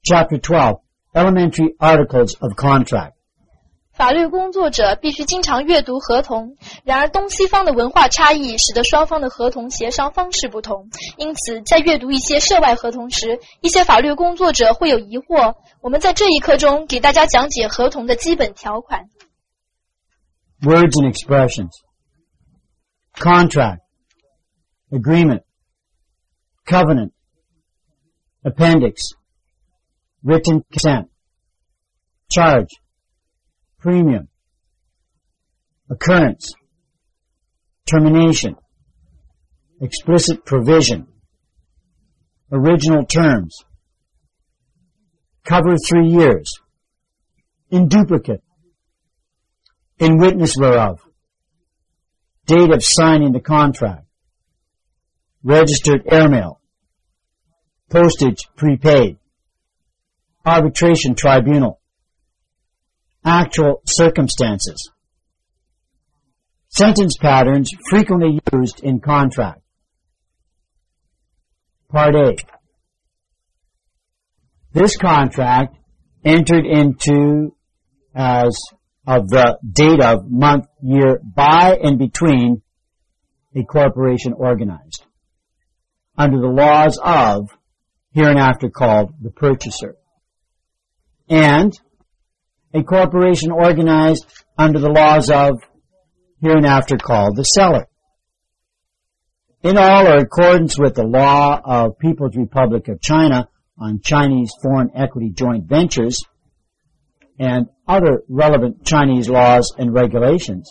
Chapter 12, Elementary Articles of Contract. 法律工作者必须经常阅读合同，然而东西方的文化差异使得双方的合同协商方式不同，因此在阅读一些涉外合同时，一些法律工作者会有疑惑。我们在这一课中给大家讲解合同的基本条款。 Words and expressions. Contract, agreement, covenant, appendix, written consent, charge, premium, occurrence, termination, explicit provision, original terms, cover 3 years, in duplicate, in witness whereof, date of signing the contract, registered airmail, postage prepaid, arbitration tribunal, actual circumstances. Sentence patterns frequently used in contract. Part A. This contract entered into as of the date of, month, year, by and between a corporation organized under the laws of, hereinafter called the purchaser, and a corporation organized under the laws of, hereinafter called the seller. In all, or accordance with the law of People's Republic of China on Chinese foreign equity joint ventures and other relevant Chinese laws and regulations,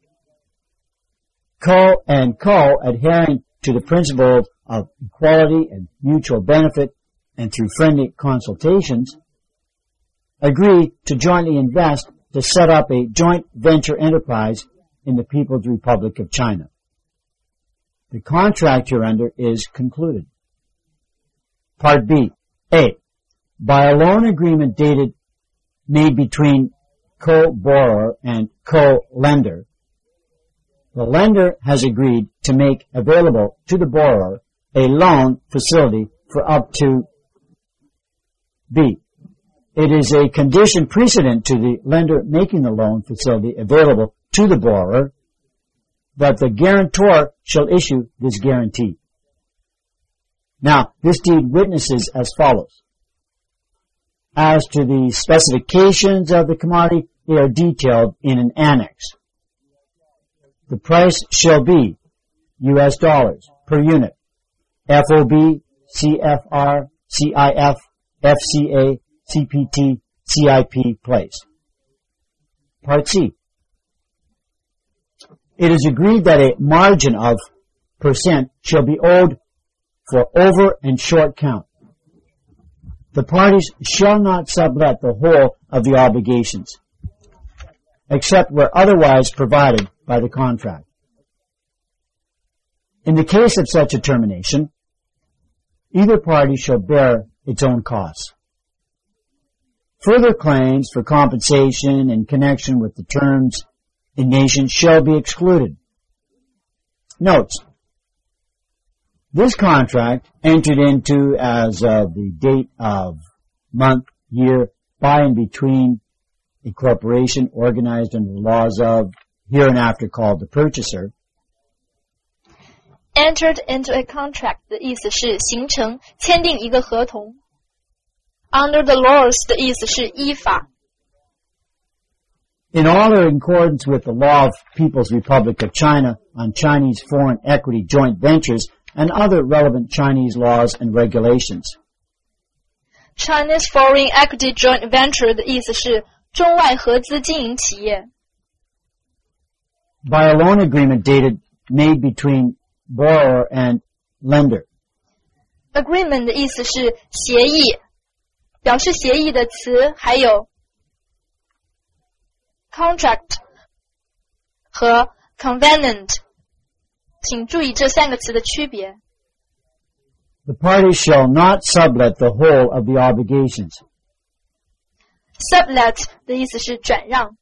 co adhering to the principles of equality and mutual benefit and through friendly consultations, agree to jointly invest to set up a joint venture enterprise in the People's Republic of China. The contract hereunder is concluded. Part B. A. By a loan agreement made between co-borrower and co-lender, the lender has agreed to make available to the borrower a loan facility for up to B. It is a condition precedent to the lender making the loan facility available to the borrower that the guarantor shall issue this guarantee. Now, this deed witnesses as follows. As to the specifications of the commodity, they are detailed in an annex. The price shall be US dollars per unit, FOB, CFR, CIF, FCA, CPT, CIP place. Part C. It is agreed that a margin of % shall be owed for over and short count. The parties shall not sublet the whole of the obligations, except where otherwise provided by the contract. In the case of such a termination, either party shall bear its own costs. Further claims for compensation in connection with the terms in nation shall be excluded. Notes. This contract entered into as of the date of, month, year, by and between a corporation organized under the laws of, hereinafter called the purchaser. Entered into a contract 的意思是形成、签订一个合同。Under the laws 的意思是依法。 In all, or in accordance with the law of People's Republic of China on Chinese foreign equity joint ventures and other relevant Chinese laws and regulations. Chinese foreign equity joint venture 的意思是中外合资经营企业。 By a loan agreement made between borrower and lender. Agreement 的意思是协议，表示协议的词还有 contract 和 covenant， 请注意这3个词的区别。 The parties shall not sublet the whole of the obligations. Sublet 的意思是转让。